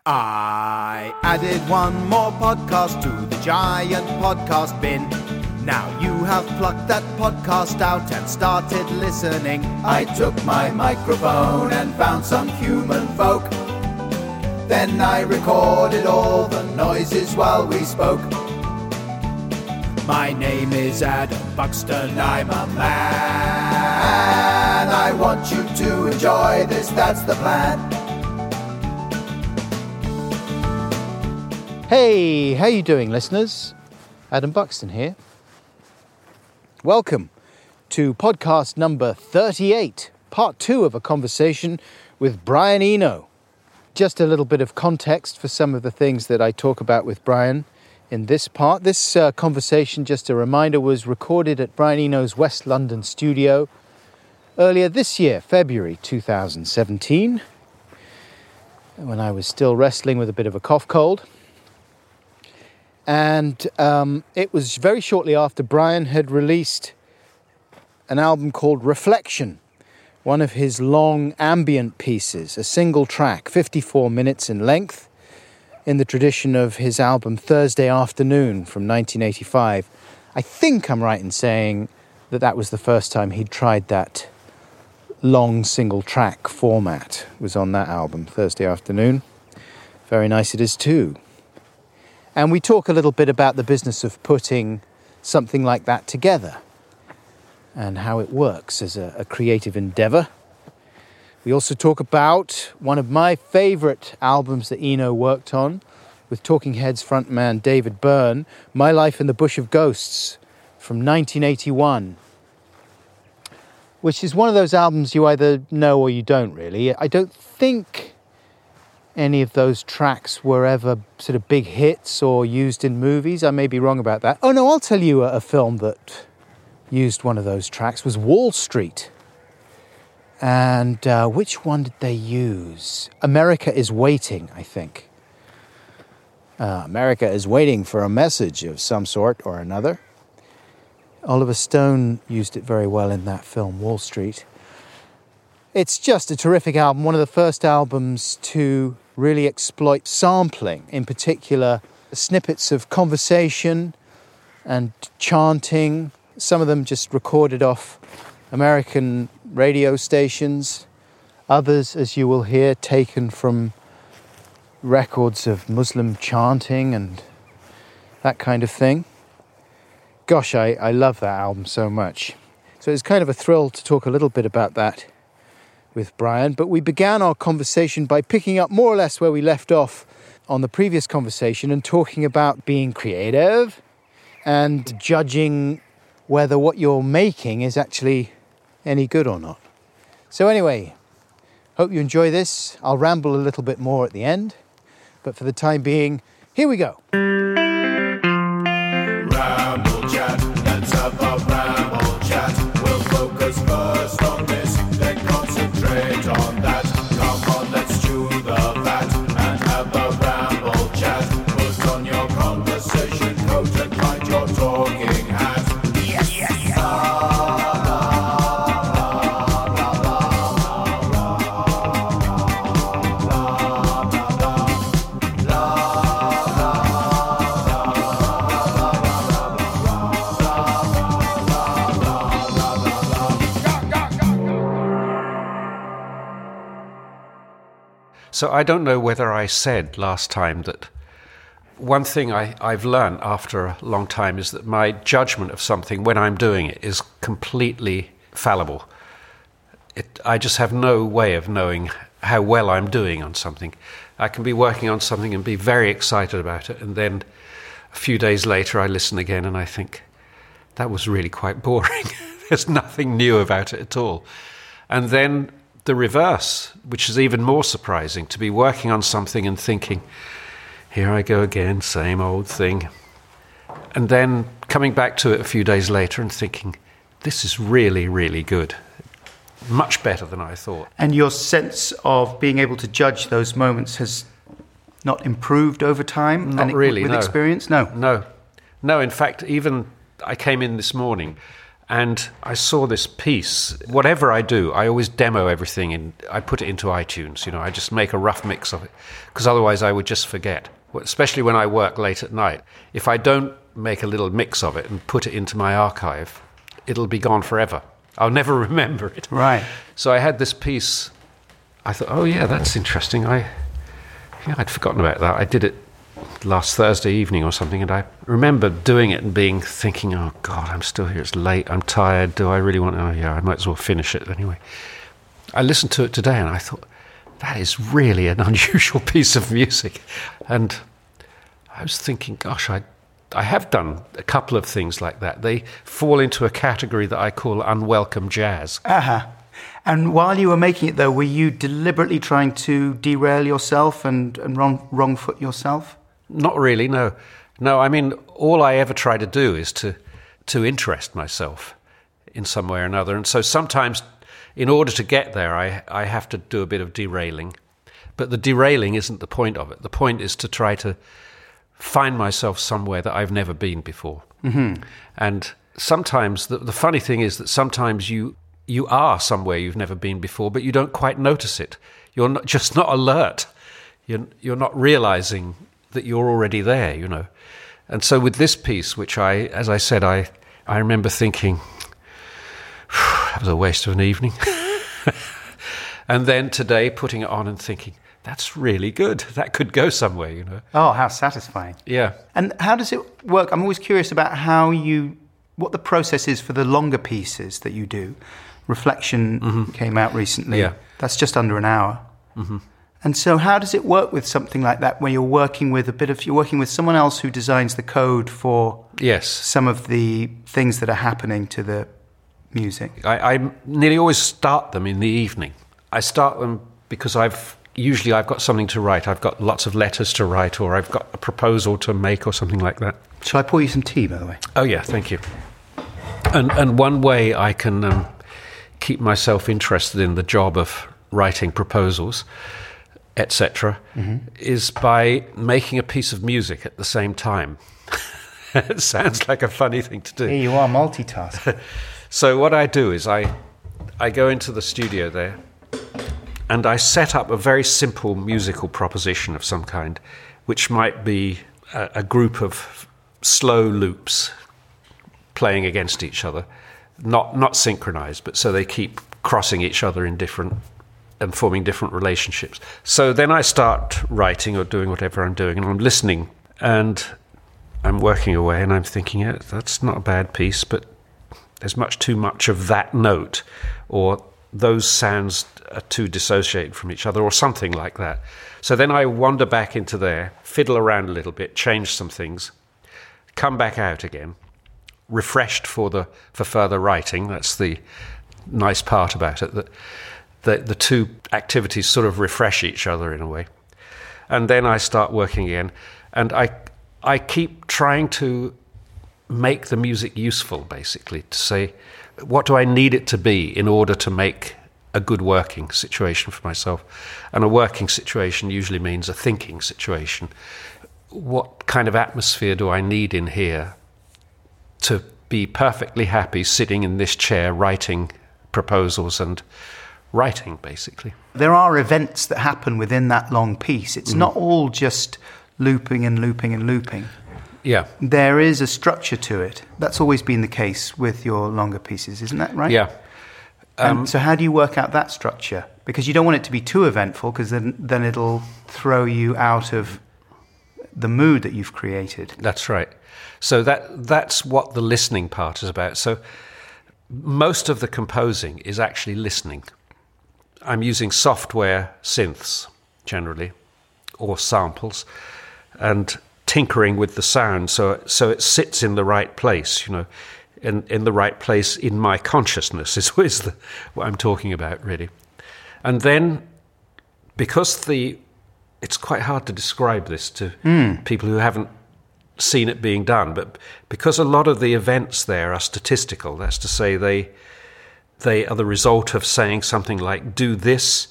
I added one more podcast to the giant podcast bin. Now you have plucked that podcast out and started listening. I took my microphone and found some human folk. Then I recorded all the noises while we spoke. My name is Adam Buxton, I'm a man. I want you to enjoy this, that's the plan. Hey, how you doing, listeners? Adam Buxton here. Welcome to podcast number 38, part 2 of a conversation with Brian Eno. Just a little bit of context for some of the things that I talk about with Brian in this part. This conversation, just a reminder, was recorded at Brian Eno's West London studio earlier this year, February 2017, when I was still wrestling with a bit of a cough cold. And it was very shortly after Brian had released an album called Reflection, one of his long ambient pieces, a single track, 54 minutes in length, in the tradition of his album Thursday Afternoon from 1985. I think I'm right in saying that that was the first time he'd tried that long single track format. It was on that album, Thursday Afternoon. Very nice it is too. And we talk a little bit about the business of putting something like that together and how it works as a creative endeavour. We also talk about one of my favourite albums that Eno worked on with Talking Heads frontman David Byrne, My Life in the Bush of Ghosts from 1981, which is one of those albums you either know or you don't really. I don't think any of those tracks were ever sort of big hits or used in movies. I may be wrong about that. Oh no, I'll tell you a film that used one of those tracks was Wall Street. And which one did they use? America is Waiting, I think. America is waiting for a message of some sort or another. Oliver Stone used it very well in that film, Wall Street. It's just a terrific album, one of the first albums to really exploit sampling, in particular snippets of conversation and chanting, some of them just recorded off American radio stations, others, as you will hear, taken from records of Muslim chanting and that kind of thing. Gosh, I love that album so much. So it's kind of a thrill to talk a little bit about that with Brian, but we began our conversation by picking up more or less where we left off on the previous conversation and talking about being creative and judging whether what you're making is actually any good or not. So anyway, hope you enjoy this. I'll ramble a little bit more at the end, but for the time being, here we go. Ramble chat, let's have a ramble chat. We'll focus first on this, then concentrate on that. Come on, let's chew the fat and have a ramble chat. Put on your conversation coat and find your talking hat. Yes, yes, yes. So I don't know whether I said last time that one thing I've learned after a long time is that my judgment of something when I'm doing it is completely fallible. I just have no way of knowing how well I'm doing on something. I can be working on something and be very excited about it, and then a few days later I listen again and I think, that was really quite boring. There's nothing new about it at all. And then the reverse, which is even more surprising, to be working on something and thinking, here I go again, same old thing. And then coming back to it a few days later and thinking, this is really, really good. Much better than I thought. And your sense of being able to judge those moments has not improved over time? Not really, with no. Experience? No. No, in fact, even I came in this morning And I saw this piece. Whatever I do, I always demo everything and I put it into iTunes. I just make a rough mix of it, because otherwise I would just forget. Especially when I work late at night. If I don't make a little mix of it and put it into my archive, it'll be gone forever. I'll never remember it. Right. So I had this piece. I thought, oh yeah, that's interesting. I'd forgotten about that. I did it last Thursday evening or something, and I remember doing it and thinking, oh God, I'm still here, it's late, I'm tired, do I really want to? Oh yeah, I might as well finish it anyway. I listened to it today and I thought, that is really an unusual piece of music. And I was thinking, gosh, I have done a couple of things like that. They fall into a category that I call unwelcome jazz. Uh-huh. And while you were making it, though, were you deliberately trying to derail yourself and wrong foot yourself? Not really, no. No, I mean, all I ever try to do is to interest myself in some way or another. And so sometimes, in order to get there, I have to do a bit of derailing. But the derailing isn't the point of it. The point is to try to find myself somewhere that I've never been before. Mm-hmm. And sometimes, the funny thing is that sometimes you are somewhere you've never been before, but you don't quite notice it. You're just not alert. You're not realizing that you're already there, And so with this piece, which as I said, I remember thinking, that was a waste of an evening. And then today, putting it on and thinking, that's really good. That could go somewhere, Oh, how satisfying. Yeah. And how does it work? I'm always curious about what the process is for the longer pieces that you do. Reflection came out recently. Yeah. That's just under an hour. Mm-hmm. And so how does it work with something like that, where you're working with someone else who designs the code for some of the things that are happening to the music? I nearly always start them in the evening. I start them because I've got something to write. I've got lots of letters to write, or I've got a proposal to make or something like that. Shall I pour you some tea, by the way? Oh yeah, thank you. And one way I can keep myself interested in the job of writing proposals, etc., is by making a piece of music at the same time. It sounds like a funny thing to do. Here you are, multitasking. So what I do is I go into the studio there and I set up a very simple musical proposition of some kind, which might be a group of slow loops playing against each other, not synchronized, but so they keep crossing each other in different and forming different relationships. So then I start writing or doing whatever I'm doing, and I'm listening, and I'm working away, and I'm thinking, yeah, that's not a bad piece, but there's too much of that note, or those sounds are too dissociated from each other, or something like that. So then I wander back into there, fiddle around a little bit, change some things, come back out again, refreshed for further writing. That's the nice part about it, that the two activities sort of refresh each other in a way. And then I start working again, and I keep trying to make the music useful, basically, to say, what do I need it to be in order to make a good working situation for myself? And a working situation usually means a thinking situation. What kind of atmosphere do I need in here to be perfectly happy sitting in this chair writing proposals and writing, basically? There are events that happen within that long piece. It's not all just looping and looping and looping. Yeah. There is a structure to it. That's always been the case with your longer pieces, isn't that right? Yeah. So how do you work out that structure? Because you don't want it to be too eventful, because then it'll throw you out of the mood that you've created. That's right. So that's what the listening part is about. So most of the composing is actually listening. I'm using software synths, generally, or samples, and tinkering with the sound so it sits in the right place, in the right place in my consciousness is what I'm talking about, really. And then, because it's quite hard to describe this to people who haven't seen it being done, but because a lot of the events there are statistical, that's to say they are the result of saying something like, do this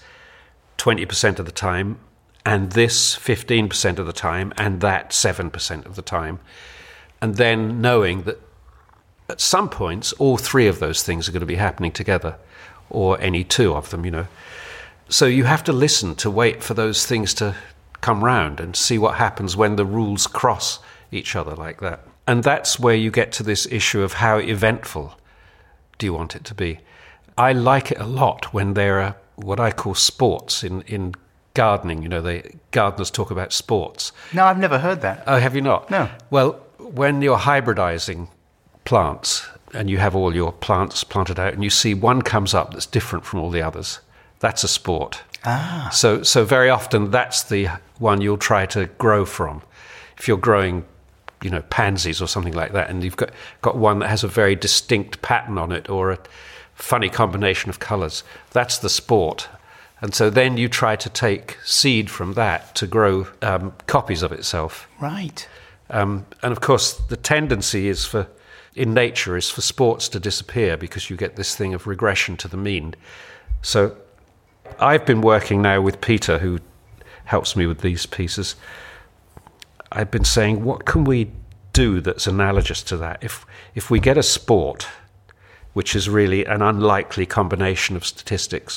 20% of the time, and this 15% of the time, and that 7% of the time, and then knowing that at some points, all three of those things are going to be happening together, or any two of them, you know. So you have to listen to wait for those things to come round and see what happens when the rules cross each other like that. And that's where you get to this issue of how eventful do you want it to be. I like it a lot when there are what I call sports in gardening. You know, gardeners talk about sports. No, I've never heard that. Oh, have you not? No. Well, when you're hybridizing plants and you have all your plants planted out and you see one comes up that's different from all the others, that's a sport. Ah. So very often that's the one you'll try to grow from. If you're growing, you know, pansies or something like that, and you've got one that has a very distinct pattern on it or a funny combination of colours, that's the sport. And so then you try to take seed from that to grow copies of itself. Right. And of course, the tendency in nature is for sports to disappear because you get this thing of regression to the mean. So I've been working now with Peter, who helps me with these pieces. I've been saying, what can we do that's analogous to that? If we get a sport, which is really an unlikely combination of statistics.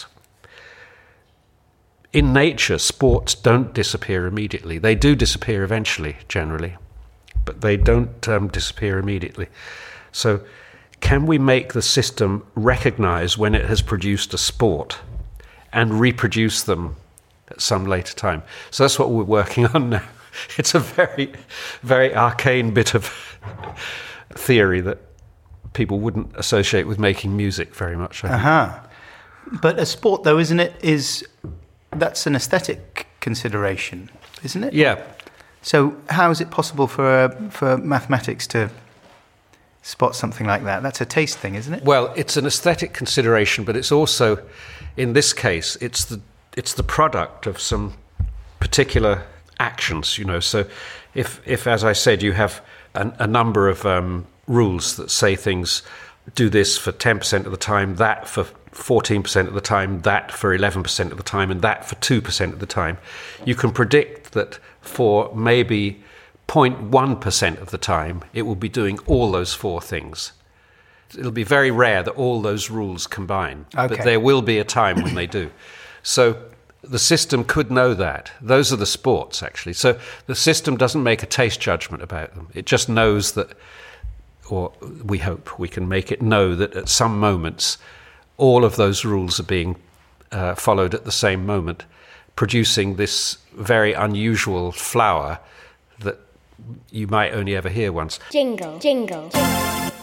In nature, sports don't disappear immediately. They do disappear eventually, generally, but they don't disappear immediately. So can we make the system recognize when it has produced a sport and reproduce them at some later time? So that's what we're working on now. It's a very, very arcane bit of theory that people wouldn't associate with making music very much. But a sport, though, isn't it? That's an aesthetic consideration, isn't it? Yeah. So how is it possible for mathematics to spot something like that? That's a taste thing, isn't it? Well, it's an aesthetic consideration, but it's also, in this case, it's the product of some particular actions, you know. So if as I said, you have a number of rules that say things, do this for 10% of the time, that for 14% of the time, that for 11% of the time, and that for 2% of the time, you can predict that for maybe 0.1% of the time, it will be doing all those four things. It'll be very rare that all those rules combine, but there will be a time when they do. So the system could know that. Those are the sports, actually. So the system doesn't make a taste judgment about them. It just knows that, or we hope we can make it know that at some moments, all of those rules are being followed at the same moment, producing this very unusual flower that you might only ever hear once. Jingle, jingle, jingle.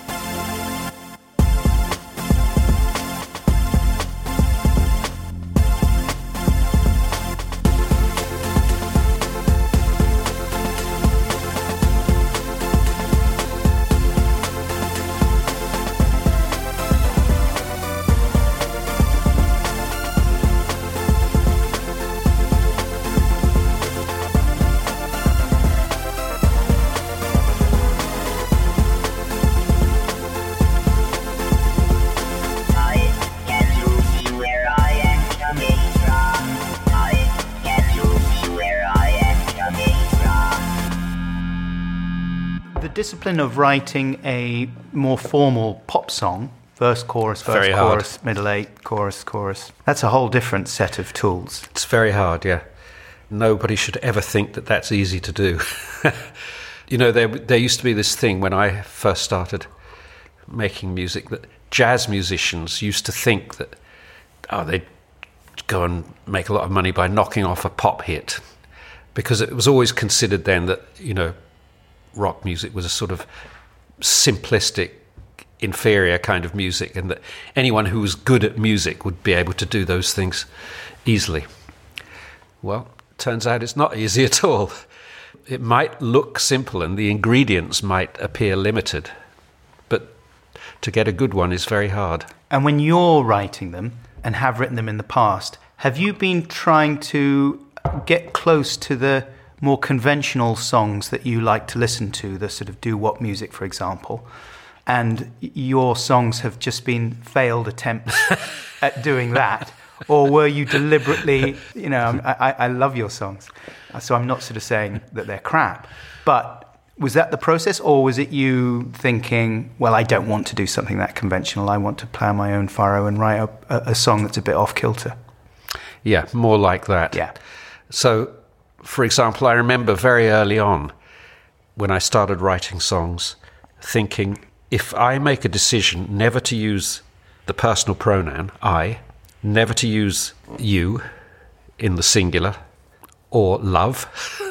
Discipline of writing a more formal pop song, verse, chorus, chorus, middle eight, chorus, that's a whole different set of tools. It's very hard, yeah. Nobody should ever think that that's easy to do. You know, there used to be this thing when I first started making music that jazz musicians used to think that, they'd go and make a lot of money by knocking off a pop hit, because it was always considered then that, you know, rock music was a sort of simplistic, inferior kind of music, and that anyone who was good at music would be able to do those things easily. Well, it turns out it's not easy at all. It might look simple and the ingredients might appear limited, but to get a good one is very hard. And when you're writing them, and have written them in the past, have you been trying to get close to the more conventional songs that you like to listen to, the sort of doo-wop music, for example, and your songs have just been failed attempts at doing that? Or were you deliberately, you know, I love your songs, so I'm not sort of saying that they're crap, but Was that the process, or was it you thinking, well, I don't want to do something that conventional, I want to plough my own furrow and write a song that's a bit off-kilter? Yeah, more like that. Yeah. So, for example, I remember very early on when I started writing songs thinking, if I make a decision never to use the personal pronoun, I, never to use you in the singular, or love,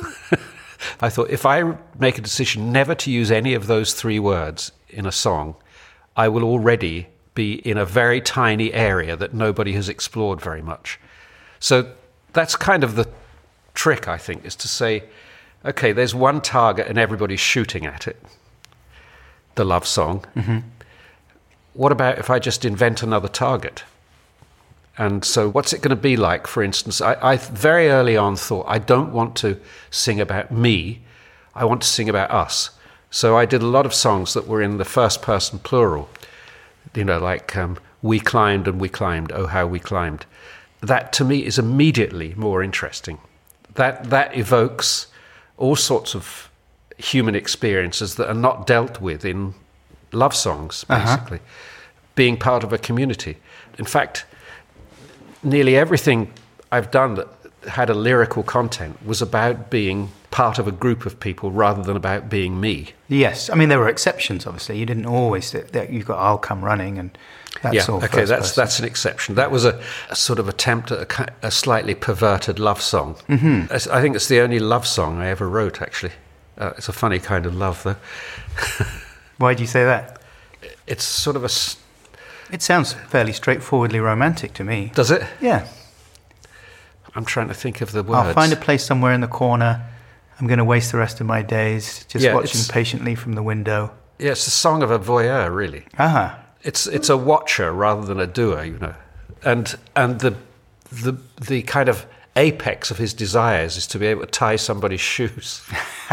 I thought, if I make a decision never to use any of those three words in a song, I will already be in a very tiny area that nobody has explored very much. So that's kind of the trick, I think, is to say, okay, there's one target and everybody's shooting at it, the love song. Mm-hmm. What about if I just invent another target? And so what's it going to be like, for instance? I very early on thought, I don't want to sing about me, I want to sing about us. So I did a lot of songs that were in the first person plural, like we climbed and we climbed, oh how we climbed. That to me is immediately more interesting. That evokes all sorts of human experiences that are not dealt with in love songs, basically. Being part of a community. In fact, nearly everything I've done that had a lyrical content was about being part of a group of people rather than about being me. Yes, I mean there were exceptions. Obviously, you didn't always. You've got "I'll Come Running" and that's all. Okay, that's an exception. That was a sort of attempt at a slightly perverted love song. Mm-hmm. I think it's the only love song I ever wrote. Actually, it's a funny kind of love, though. Why do you say that? It's sort of a. It sounds fairly straightforwardly romantic to me. Does it? Yeah. I'm trying to think of the words. I'll find a place somewhere in the corner. I'm going to waste the rest of my days just watching patiently from the window. Yeah, it's a song of a voyeur, really. Uh-huh. It's a watcher rather than a doer, And the kind of apex of his desires is to be able to tie somebody's shoes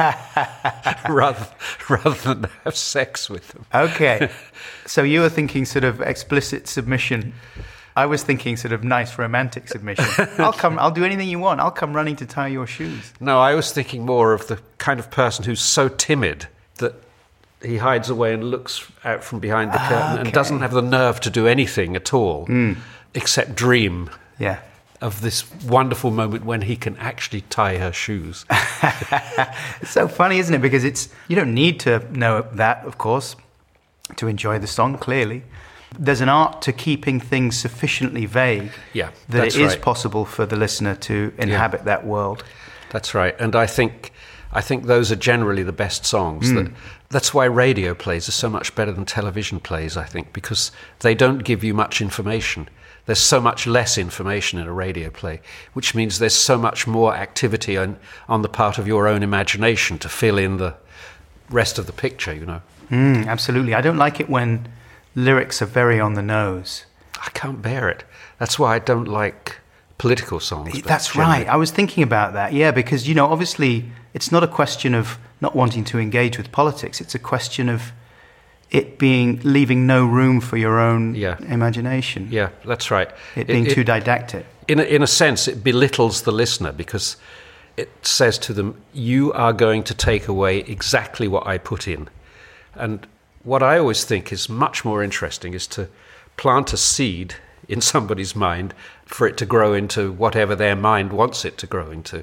rather than have sex with them. Okay. So you were thinking sort of explicit submission. I was thinking sort of nice romantic submission. I'll do anything you want. I'll come running to tie your shoes. No, I was thinking more of the kind of person who's so timid that he hides away and looks out from behind the curtain and doesn't have the nerve to do anything at all except dream of this wonderful moment when he can actually tie her shoes. It's so funny, isn't it? Because you don't need to know that, of course, to enjoy the song, clearly. There's an art to keeping things sufficiently vague that it is possible for the listener to inhabit that world. That's right. And I think those are generally the best songs. That's why radio plays are so much better than television plays, I think, because they don't give you much information. There's so much less information in a radio play, which means there's so much more activity on the part of your own imagination to fill in the rest of the picture, Absolutely. I don't like it when lyrics are very on the nose. I can't bear it. That's why I don't like political songs. That's right. I was thinking about that, because, obviously it's not a question of not wanting to engage with politics. It's a question of it leaving no room for your own imagination. Yeah, that's right. It being too didactic. In a sense, it belittles the listener because it says to them, you are going to take away exactly what I put in. And what I always think is much more interesting is to plant a seed in somebody's mind for it to grow into whatever their mind wants it to grow into,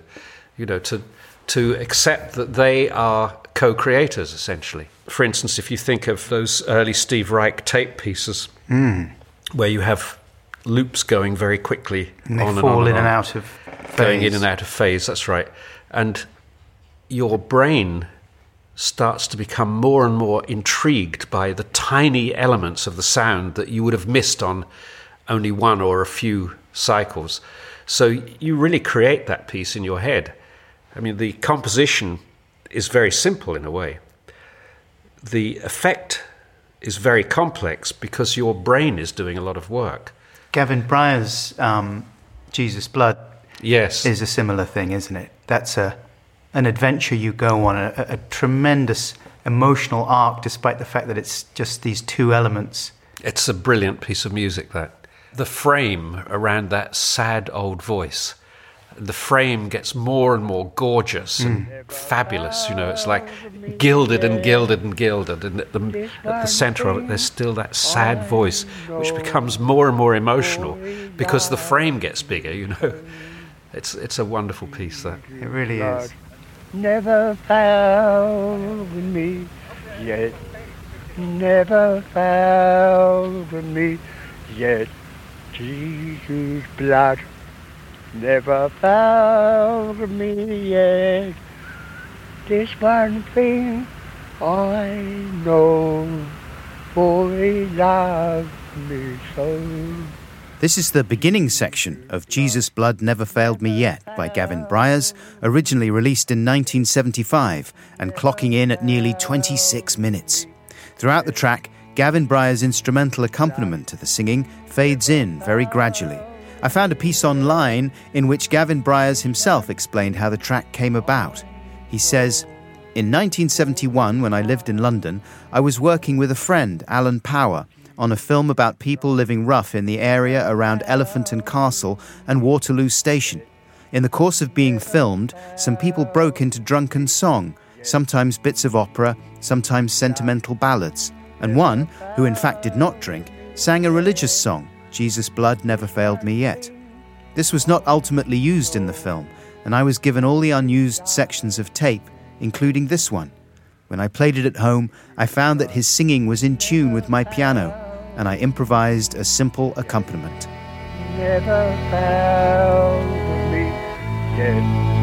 to accept that they are co-creators, essentially. For instance, if you think of those early Steve Reich tape pieces where you have loops going very quickly and they fall in and out of phase. Going in and out of phase, that's right. And your brain starts to become more and more intrigued by the tiny elements of the sound that you would have missed on only one or a few cycles. So you really create that piece in your head. I mean, the composition is very simple in a way. The effect is very complex because your brain is doing a lot of work. Gavin Bryar's Jesus Blood is a similar thing, isn't it? That's an adventure you go on, a tremendous emotional arc, despite the fact that it's just these two elements. It's a brilliant piece of music, that. The frame around that sad old voice the frame gets more and more gorgeous and fabulous. It's like gilded and gilded and gilded, and at the centre of it there's still that sad voice which becomes more and more emotional because the frame gets bigger. It's a wonderful piece, that. It really is. Never found me yet, never found me yet. Jesus' blood never found me yet. This one thing I know, for He loved me so. This is the beginning section of Jesus' Blood Never Failed Me Yet by Gavin Bryars, originally released in 1975 and clocking in at nearly 26 minutes. Throughout the track, Gavin Bryars' instrumental accompaniment to the singing fades in very gradually. I found a piece online in which Gavin Bryars himself explained how the track came about. He says, "In 1971, when I lived in London, I was working with a friend, Alan Power, on a film about people living rough in the area around Elephant and Castle and Waterloo Station. In the course of being filmed, some people broke into drunken song, sometimes bits of opera, sometimes sentimental ballads, and one, who in fact did not drink, sang a religious song, Jesus' Blood Never Failed Me Yet. This was not ultimately used in the film, and I was given all the unused sections of tape, including this one. When I played it at home, I found that his singing was in tune with my piano, and I improvised a simple accompaniment." Never found me yet.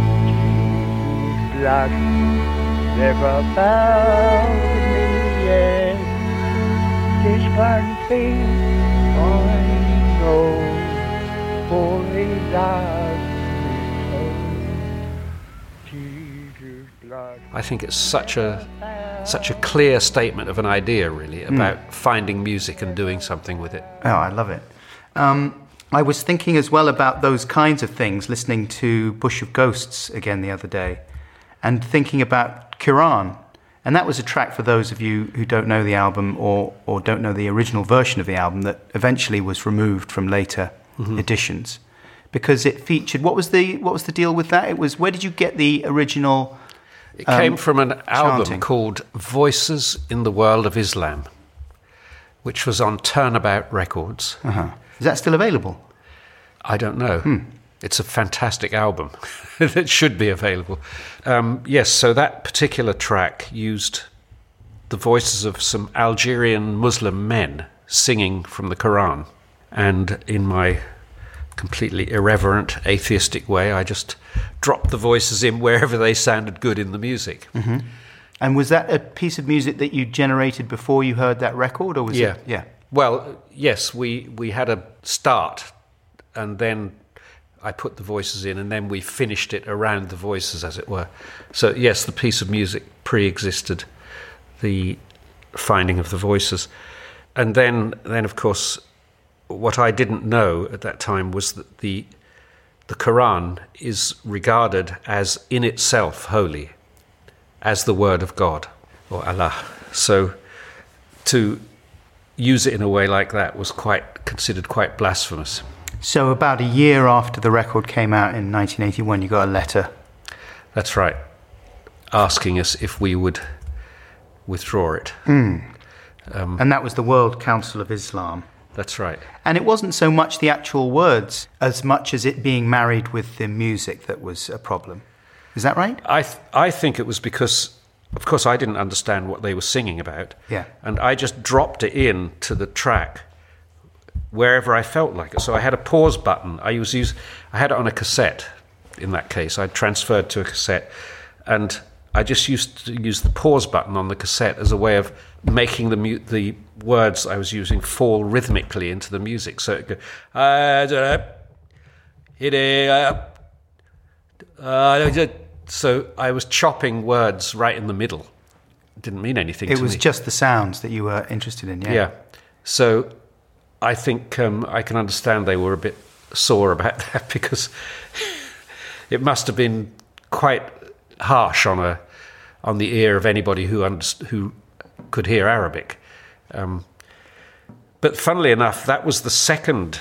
Jesus' blood never found me yet. This one thing I know, for He loved me so. Jesus' blood. I think it's such a clear statement of an idea, really, about finding music and doing something with it. Oh, I love it. I was thinking as well about those kinds of things, listening to Bush of Ghosts again the other day, and thinking about Quran. And that was a track, for those of you who don't know the album or don't know the original version of the album, that eventually was removed from later editions, because it featured, what was the deal with that? It was, where did you get the original? It came from an album chanting called Voices in the World of Islam, which was on Turnabout Records. Is that still available? I don't know. It's a fantastic album. It should be available. Yes, so that particular track used the voices of some Algerian Muslim men singing from the Quran. And in my completely irreverent, atheistic way, I just dropped the voices in wherever they sounded good in the music. And was that a piece of music that you generated before you heard that record, or was it? Yeah. Well, yes, we had a start, and then I put the voices in, and then we finished it around the voices, as it were. So, yes, the piece of music pre-existed the finding of the voices. And then of course, what I didn't know at that time was that the Quran is regarded as in itself holy, as the word of God, or Allah. So to use it in a way like that was considered quite blasphemous. So about a year after the record came out in 1981, you got a letter. That's right, asking us if we would withdraw it. And that was the World Council of Islam. That's right. And it wasn't so much the actual words as much as it being married with the music that was a problem. Is that right? I think it was because, of course, I didn't understand what they were singing about. Yeah. And I just dropped it in to the track wherever I felt like it. So I had a pause button. I had it on a cassette in that case. I transferred to a cassette. And I just used to use the pause button on the cassette as a way of making the words I was using fall rhythmically into the music. So it goes, so I was chopping words right in the middle. It didn't mean anything to me. It was just the sounds that you were interested in, yeah. Yeah. So I think I can understand they were a bit sore about that, because it must have been quite harsh on the ear of anybody who could hear Arabic. But funnily enough, that was the second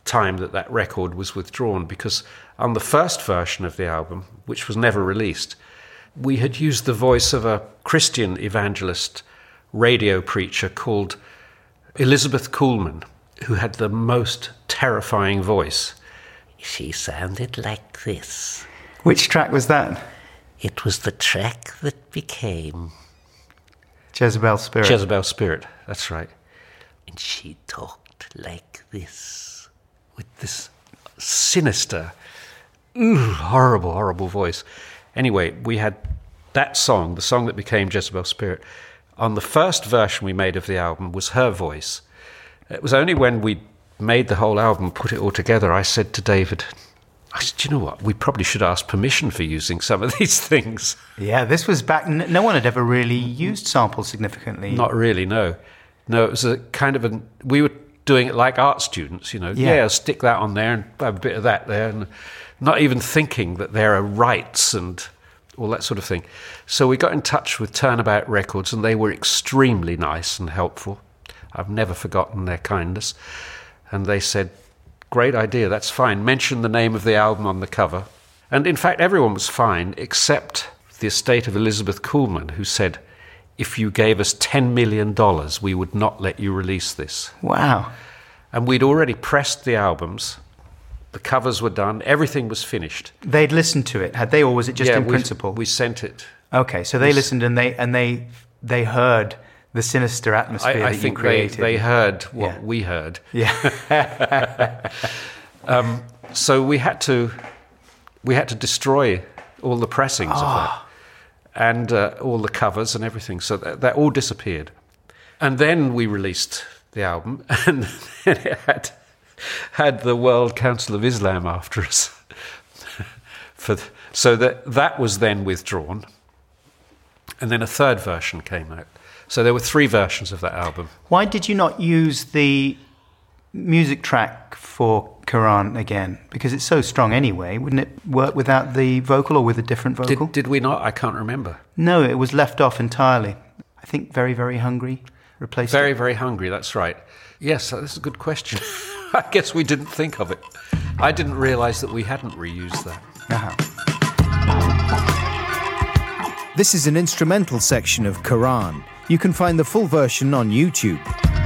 time that record was withdrawn, because on the first version of the album, which was never released, we had used the voice of a Christian evangelist radio preacher called Elizabeth Kuhlman, who had the most terrifying voice. She sounded like this. Which track was that? It was the track that became Jezebel Spirit. Jezebel Spirit, that's right. And she talked like this, with this sinister, horrible, horrible voice. Anyway, we had that song, the song that became Jezebel Spirit. On the first version we made of the album was her voice. It was only when we made the whole album, put it all together, I said to David, I said, you know what, we probably should ask permission for using some of these things. Yeah, this was back, no one had ever really used samples significantly. Not really, no. No, it was a kind of we were doing it like art students, you know. Yeah, stick that on there and have a bit of that there, and not even thinking that there are rights and all that sort of thing. So we got in touch with Turnabout Records, and they were extremely nice and helpful. I've never forgotten their kindness. And they said, great idea, that's fine. Mention the name of the album on the cover. And in fact, everyone was fine, except the estate of Elizabeth Kuhlman, who said, if you gave us $10 million, we would not let you release this. Wow. And we'd already pressed the albums. The covers were done. Everything was finished. They'd listened to it, had they, or was it just in principle? We sent it. Okay, so they listened and they heard the sinister atmosphere that you created. I think they heard what we heard. Yeah. So we had to destroy all the pressings of that, and all the covers and everything. So that all disappeared. And then we released the album, and it had the World Council of Islam after us. So that was then withdrawn, and then a third version came out. So there were 3 versions of that album. Why did you not use the music track for Quran again? Because it's so strong anyway. Wouldn't it work without the vocal or with a different vocal? Did we not? I can't remember. No, it was left off entirely. I think Very, Very Hungry replaced Very, it. Very Hungry, that's right. Yes, that's a good question. I guess we didn't think of it. I didn't realise that we hadn't reused that. This is an instrumental section of Quran. You can find the full version on YouTube.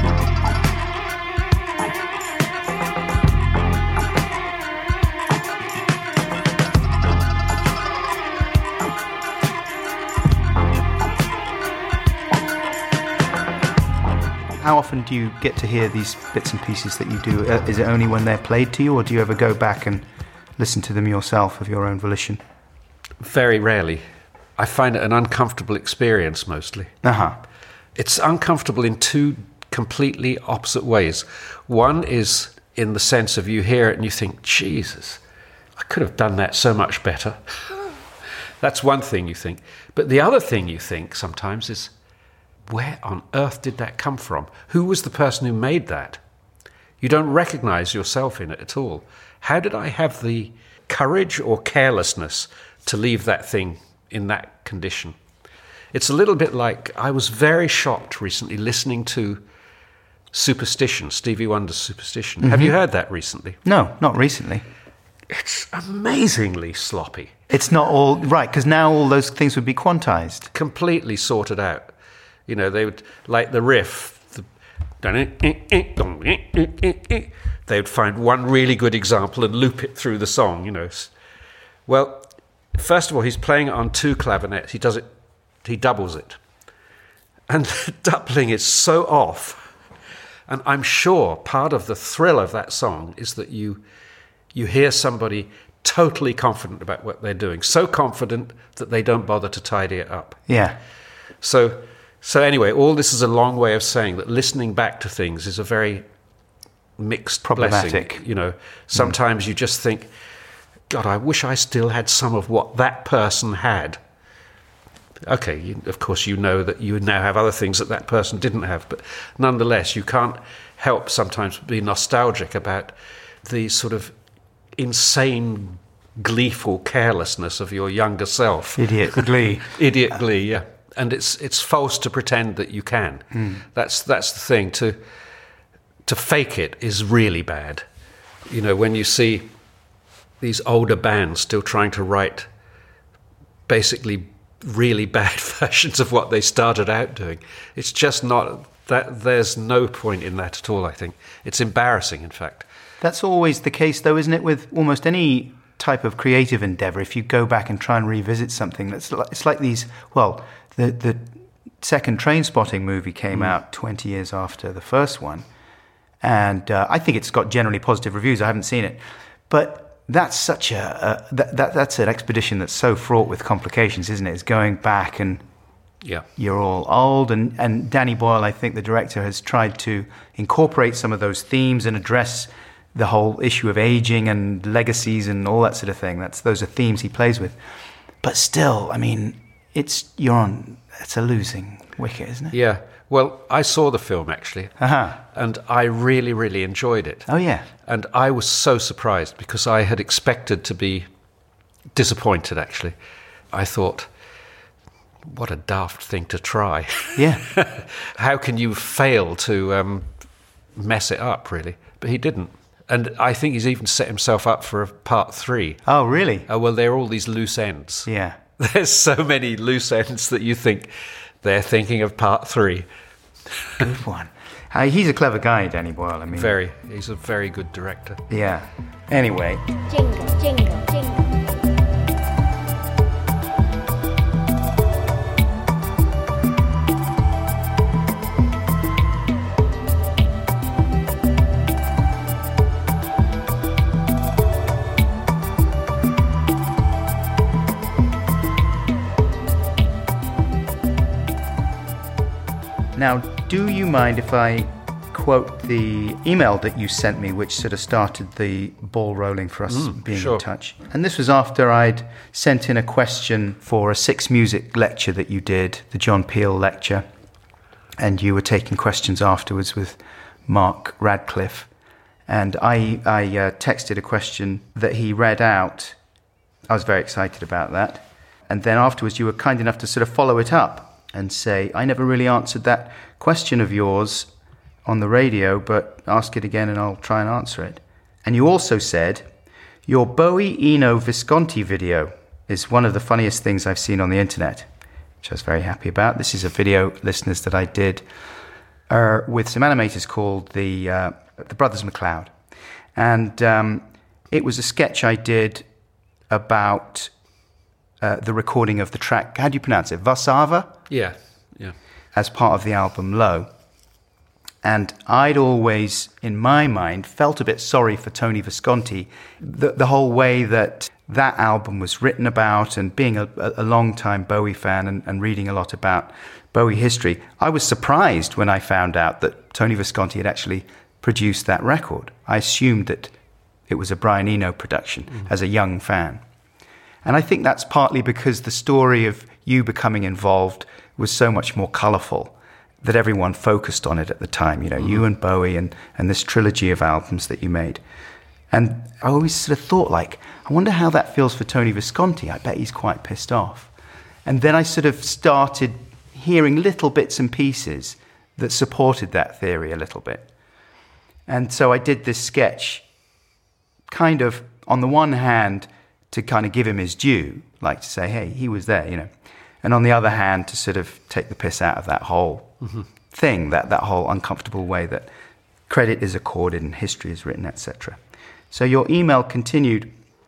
How often do you get to hear these bits and pieces that you do? Is it only when they're played to you, or do you ever go back and listen to them yourself of your own volition? Very rarely. I find it an uncomfortable experience mostly. It's uncomfortable in 2 completely opposite ways. One is in the sense of you hear it and you think, Jesus, I could have done that so much better. That's one thing you think. But the other thing you think sometimes is, where on earth did that come from? Who was the person who made that? You don't recognize yourself in it at all. How did I have the courage or carelessness to leave that thing in that condition? It's a little bit like, I was very shocked recently listening to Superstition, Stevie Wonder's Superstition. Mm-hmm. Have you heard that recently? No, not recently. It's amazingly sloppy. It's not all right, because now all those things would be quantized. Completely sorted out. You know, they would, like the riff, they would find one really good example and loop it through the song, you know. Well, first of all, he's playing it on 2 clavinets. He doubles it. And the doubling is so off. And I'm sure part of the thrill of that song is that you hear somebody totally confident about what they're doing, so confident that they don't bother to tidy it up. Yeah. So anyway, all this is a long way of saying that listening back to things is a very mixed problematic blessing. You know, sometimes you just think, God, I wish I still had some of what that person had. Okay, of course you know that you now have other things that person didn't have, but nonetheless you can't help sometimes be nostalgic about the sort of insane, gleeful carelessness of your younger self. Idiot glee. Idiot glee, yeah. And it's false to pretend that you can. That's the thing. To fake it is really bad. You know, when you see these older bands still trying to write basically really bad versions of what they started out doing, it's just not that. There's no point in that at all, I think. It's embarrassing, in fact. That's always the case, though, isn't it, with almost any type of creative endeavour? If you go back and try and revisit something, it's like these, well, the second Trainspotting movie came out 20 years after the first one, and I think it's got generally positive reviews. I haven't seen it, but that's such that's an expedition that's so fraught with complications, isn't it? It's going back and you're all old, and Danny Boyle, I think the director, has tried to incorporate some of those themes and address the whole issue of aging and legacies and all that sort of thing. Those are themes he plays with. But still, I mean, it's a losing wicket, isn't it? Yeah. Well, I saw the film, actually, and I really, really enjoyed it. Oh, yeah. And I was so surprised because I had expected to be disappointed, actually. I thought, what a daft thing to try. Yeah. How can you fail to mess it up, really? But he didn't. And I think he's even set himself up for a part 3. Oh, really? Oh, well, there are all these loose ends. Yeah. There's so many loose ends that you think they're thinking of part 3. Good one. He's a clever guy, Danny Boyle. I mean, he's a very good director. Yeah. Anyway. Jingle, jingle, jingle. Now, do you mind if I quote the email that you sent me, which sort of started the ball rolling for us being in touch? And this was after I'd sent in a question for a 6 Music lecture that you did, the John Peel lecture, and you were taking questions afterwards with Mark Radcliffe. And I texted a question that he read out. I was very excited about that. And then afterwards, you were kind enough to sort of follow it up and say, I never really answered that question of yours on the radio, but ask it again and I'll try and answer it. And you also said, your Bowie Eno Visconti video is one of the funniest things I've seen on the internet, which I was very happy about. This is a video, listeners, that I did with some animators called the Brothers McLeod. And it was a sketch I did about the recording of the track, how do you pronounce it? Vassava? Yeah. As part of the album Low. And I'd always, in my mind, felt a bit sorry for Tony Visconti, the whole way that album was written about, and being a long-time Bowie fan and reading a lot about Bowie history, I was surprised when I found out that Tony Visconti had actually produced that record. I assumed that it was a Brian Eno production as a young fan. And I think that's partly because the story of you becoming involved was so much more colourful that everyone focused on it at the time. You know, you and Bowie and this trilogy of albums that you made. And I always sort of thought, like, I wonder how that feels for Tony Visconti. I bet he's quite pissed off. And then I sort of started hearing little bits and pieces that supported that theory a little bit. And so I did this sketch kind of, on the one hand, to kind of give him his due, like to say, hey, he was there, you know. And on the other hand, to sort of take the piss out of that whole thing, that whole uncomfortable way that credit is accorded and history is written, etc. So your email continued.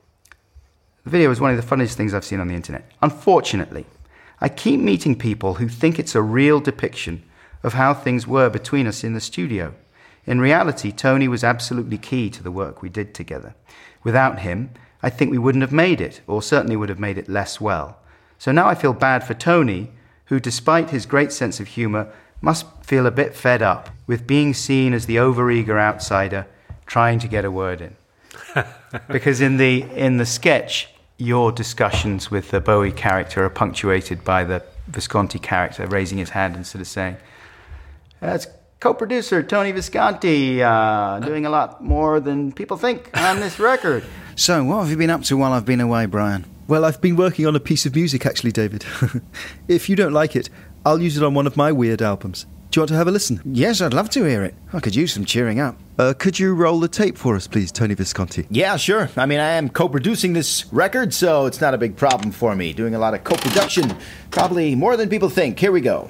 The video is one of the funniest things I've seen on the internet. Unfortunately, I keep meeting people who think it's a real depiction of how things were between us in the studio. In reality, Tony was absolutely key to the work we did together. Without him, I think we wouldn't have made it, or certainly would have made it less well. So now I feel bad for Tony, who, despite his great sense of humour, must feel a bit fed up with being seen as the overeager outsider trying to get a word in. Because in the sketch, your discussions with the Bowie character are punctuated by the Visconti character raising his hand and sort of saying, that's co-producer Tony Visconti doing a lot more than people think on this record. So, what have you been up to while I've been away, Brian? Well, I've been working on a piece of music, actually, David. If you don't like it, I'll use it on one of my weird albums. Do you want to have a listen? Yes, I'd love to hear it. I could use some cheering up. Could you roll the tape for us, please, Tony Visconti? Yeah, sure. I mean, I am co-producing this record, so it's not a big problem for me. Doing a lot of co-production, probably more than people think. Here we go.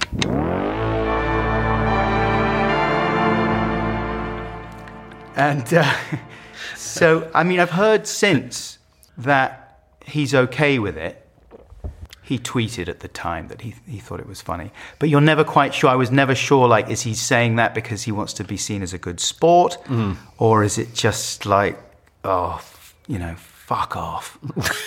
And so, I mean, I've heard since that he's okay with it. He tweeted at the time that he thought it was funny. But you're never quite sure. I was never sure, like, is he saying that because he wants to be seen as a good sport? Or is it just like, oh, you know, fuck off?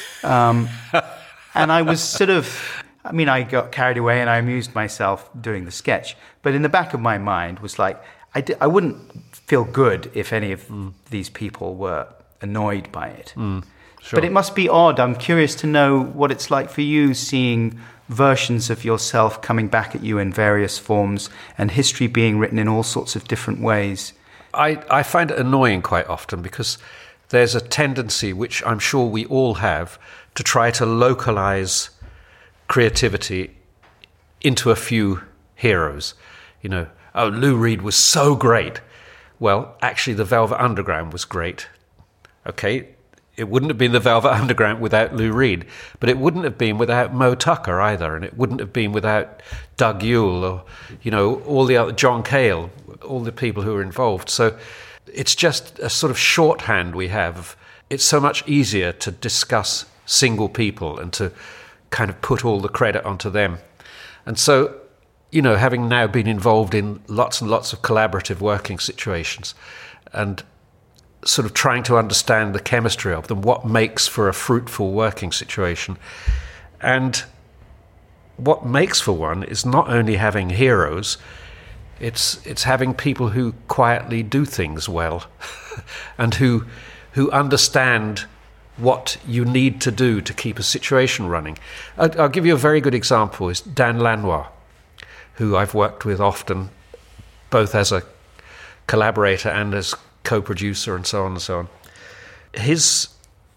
And I was sort of, I mean, I got carried away and I amused myself doing the sketch. But in the back of my mind was like, I wouldn't feel good if any of these people were annoyed by it. Sure. But it must be odd. I'm curious to know what it's like for you seeing versions of yourself coming back at you in various forms and history being written in all sorts of different ways. I find it annoying quite often because there's a tendency, which I'm sure we all have, to try to localize creativity into a few heroes. You know, oh, Lou Reed was so great. Well, actually, the Velvet Underground was great. Okay, it wouldn't have been the Velvet Underground without Lou Reed, but it wouldn't have been without Moe Tucker either, and it wouldn't have been without Doug Yule or, you know, all the other, John Cale, all the people who were involved. So it's just a sort of shorthand we have. It's so much easier to discuss single people and to kind of put all the credit onto them. And so, you know, having now been involved in lots and lots of collaborative working situations and sort of trying to understand the chemistry of them, what makes for a fruitful working situation. And what makes for one is not only having heroes, it's having people who quietly do things well and who understand what you need to do to keep a situation running. I'll give you a very good example, is Dan Lanois, who I've worked with often, both as a collaborator and as co-producer and so on and so on. His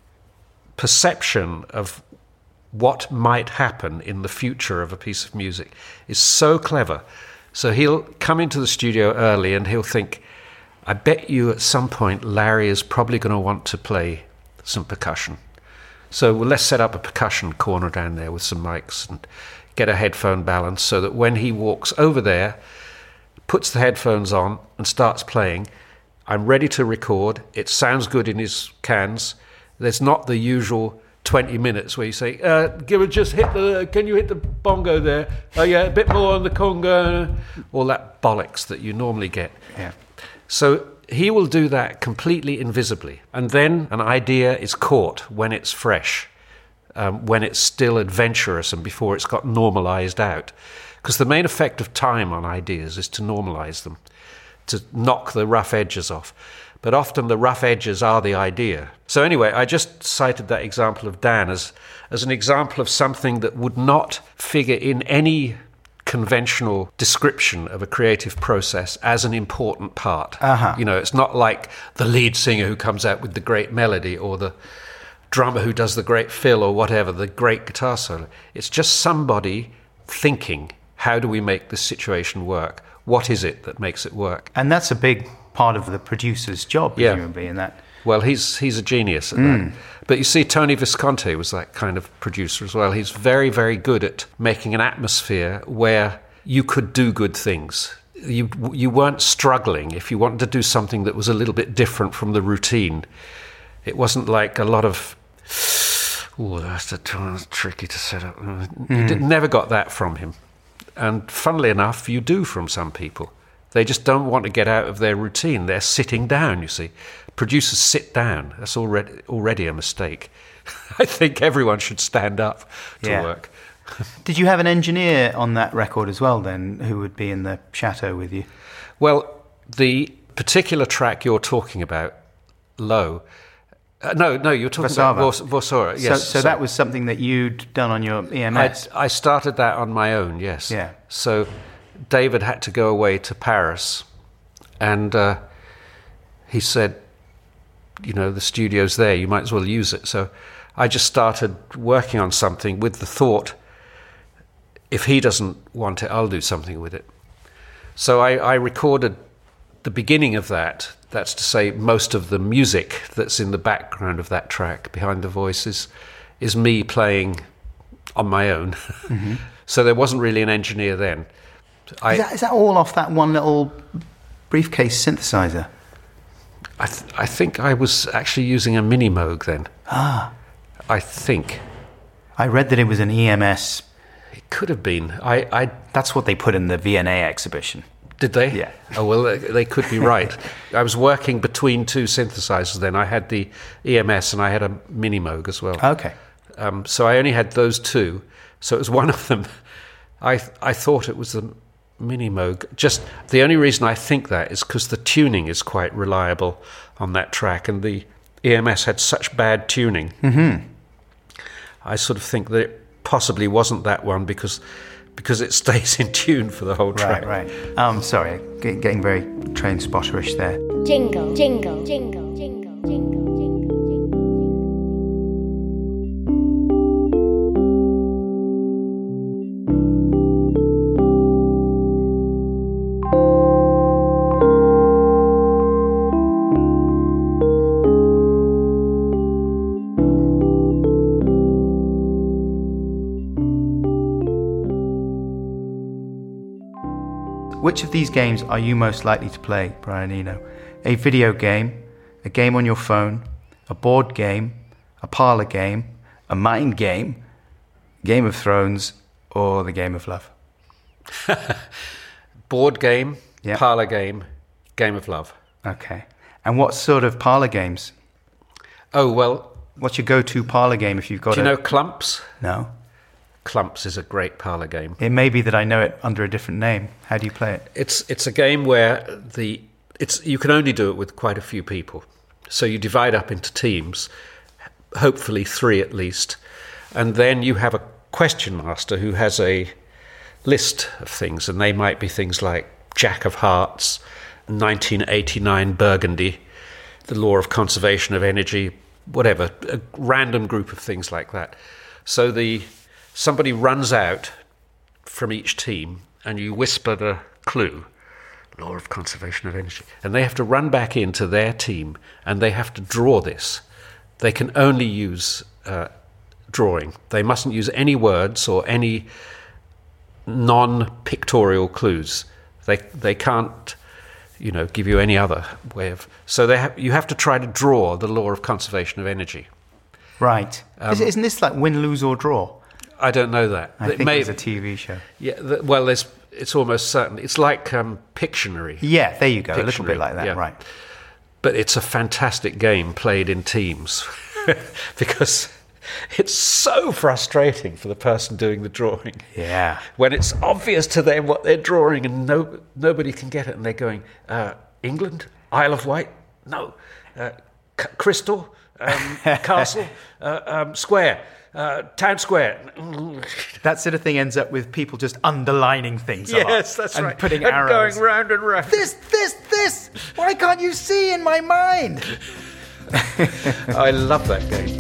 perception of what might happen in the future of a piece of music is so clever. So he'll come into the studio early and he'll think, I bet you at some point Larry is probably going to want to play some percussion. So let's set up a percussion corner down there with some mics and get a headphone balance so that when he walks over there, puts the headphones on and starts playing, I'm ready to record. It sounds good in his cans. There's not the usual 20 minutes where you say, can you hit the bongo there? Oh yeah, a bit more on the conga. All that bollocks that you normally get. Yeah. So he will do that completely invisibly. And then an idea is caught when it's fresh, when it's still adventurous and before it's got normalized out. Because the main effect of time on ideas is to normalize them, to knock the rough edges off. But often the rough edges are the idea. So anyway, I just cited that example of Dan as an example of something that would not figure in any conventional description of a creative process as an important part. You know, it's not like the lead singer who comes out with the great melody or the drummer who does the great fill or whatever, the great guitar solo. It's just somebody thinking, how do we make this situation work? What is it that makes it work? And that's a big part of the producer's job, presumably, in that. Well, he's a genius at that. But you see, Tony Visconti was that kind of producer as well. He's very, very good at making an atmosphere where you could do good things. You weren't struggling if you wanted to do something that was a little bit different from the routine. It wasn't like a lot of, that's tricky to set up. You never got that from him. And funnily enough, you do from some people. They just don't want to get out of their routine. They're sitting down, you see. Producers sit down. That's already a mistake. I think everyone should stand up to work. Did you have an engineer on that record as well, then, who would be in the chateau with you? Well, the particular track you're talking about, Low... No, you're talking about Vorsora. Yes. So that was something that you'd done on your EMS? I started that on my own, yes. Yeah. So David had to go away to Paris, and he said, you know, the studio's there, you might as well use it. So I just started working on something with the thought, if he doesn't want it, I'll do something with it. So I recorded the beginning of that That's to say, most of the music that's in the background of that track, behind the voices, is me playing on my own. Mm-hmm. So there wasn't really an engineer then. Is that all off that one little briefcase synthesizer? I think I was actually using a Mini Moog then. Ah. I think. I read that it was an EMS. It could have been. That's what they put in the V&A exhibition. Did they? Yeah. Oh, well, they could be right. I was working between two synthesizers then. I had the EMS and I had a Mini Moog as well. Okay. So I only had those two. So it was one of them. I thought it was the Mini Moog. Just the only reason I think that is because the tuning is quite reliable on that track, and the EMS had such bad tuning. Mm-hmm. I sort of think that it possibly wasn't that one because it stays in tune for the whole track. Right. Sorry, getting very train spotterish there. Jingle, jingle, jingle, jingle, jingle. Which of these games are you most likely to play, Brian Eno? A video game, a game on your phone, a board game, a parlour game, a mind game, Game of Thrones, or the Game of Love? Board game, parlour game, Game of Love. Okay. And what sort of parlour games? Oh, well... What's your go-to parlour game if you've got Do you know Clumps? No. Clumps is a great parlour game. It may be that I know it under a different name. How do you play it? It's a game where you can only do it with quite a few people. So you divide up into teams, hopefully 3 at least, and then you have a question master who has a list of things, and they might be things like Jack of Hearts, 1989 Burgundy, the law of conservation of energy, whatever, a random group of things like that. So somebody runs out from each team and you whisper the clue, law of conservation of energy, and they have to run back into their team and they have to draw this. They can only use drawing. They mustn't use any words or any non-pictorial clues. They can't, give you any other way of... So you have to try to draw the law of conservation of energy. Right. Isn't this like win, lose or draw? I don't know that. I think it's a TV show. Yeah, it's almost certain. It's like Pictionary. Yeah, there you go. Pictionary, a little bit like that, right. But it's a fantastic game played in teams because it's so frustrating for the person doing the drawing. Yeah. When it's obvious to them what they're drawing and nobody can get it, and they're going, England? Isle of Wight? No. Crystal? Castle? Square? Town Square. That sort of thing ends up with people just underlining things. Yes, that's and right. Putting arrows. Going round and round. This. Why can't you see in my mind? I love that game.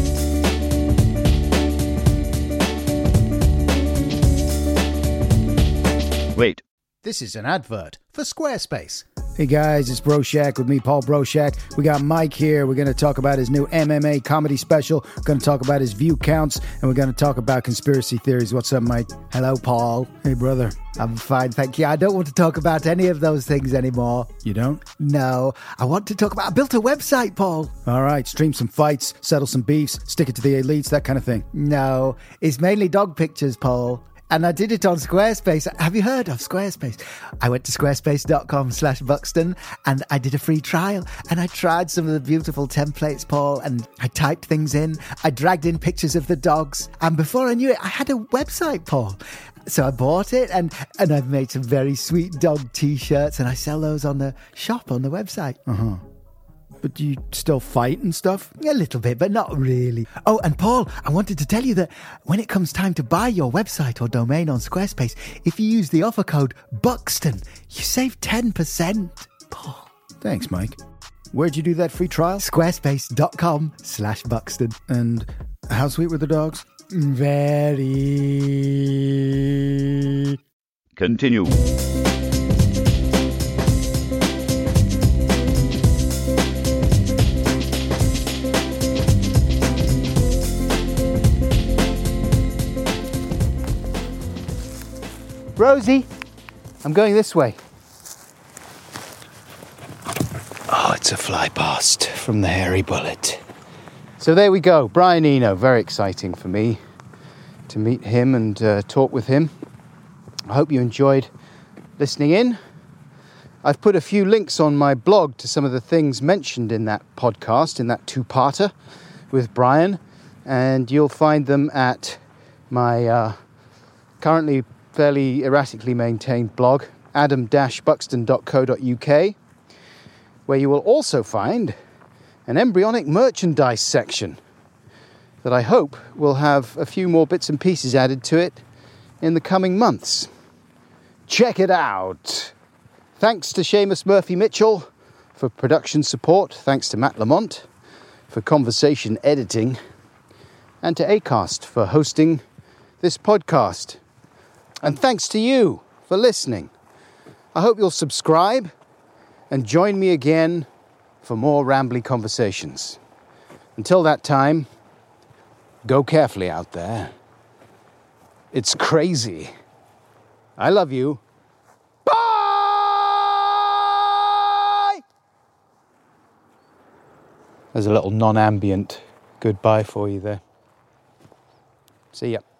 Wait. This is an advert for Squarespace. Hey guys, it's Broshak with me, Paul Broshak. We got Mike here. We're going to talk about his new MMA comedy special. We're going to talk about his view counts, and we're going to talk about conspiracy theories. What's up, Mike? Hello, Paul. Hey, brother. I'm fine, thank you. I don't want to talk about any of those things anymore. You don't? No. I want to talk about... I built a website, Paul. All right, stream some fights, settle some beefs, stick it to the elites, that kind of thing. No. It's mainly dog pictures, Paul. And I did it on Squarespace. Have you heard of Squarespace? I went to squarespace.com/Buxton and I did a free trial. And I tried some of the beautiful templates, Paul, and I typed things in. I dragged in pictures of the dogs. And before I knew it, I had a website, Paul. So I bought it and I've made some very sweet dog t-shirts and I sell those on the shop on the website. Uh-huh. But do you still fight and stuff? A little bit, but not really. Oh, and Paul, I wanted to tell you that when it comes time to buy your website or domain on Squarespace, if you use the offer code BUXTON, you save 10%. Paul. Thanks, Mike. Where'd you do that free trial? Squarespace.com/Buxton. And how sweet were the dogs? Very. Continue. Rosie, I'm going this way. Oh, it's a fly past from the hairy bullet. So there we go, Brian Eno. Very exciting for me to meet him and talk with him. I hope you enjoyed listening in. I've put a few links on my blog to some of the things mentioned in that podcast, in that two-parter with Brian, and you'll find them at my currently fairly erratically maintained blog, adam-buxton.co.uk, where you will also find an embryonic merchandise section that I hope will have a few more bits and pieces added to it in the coming months. Check it out! Thanks to Seamus Murphy-Mitchell for production support. Thanks to Matt Lamont for conversation editing. And to Acast for hosting this podcast. And thanks to you for listening. I hope you'll subscribe and join me again for more rambly conversations. Until that time, go carefully out there. It's crazy. I love you. There's a little non-ambient goodbye for you there. See ya.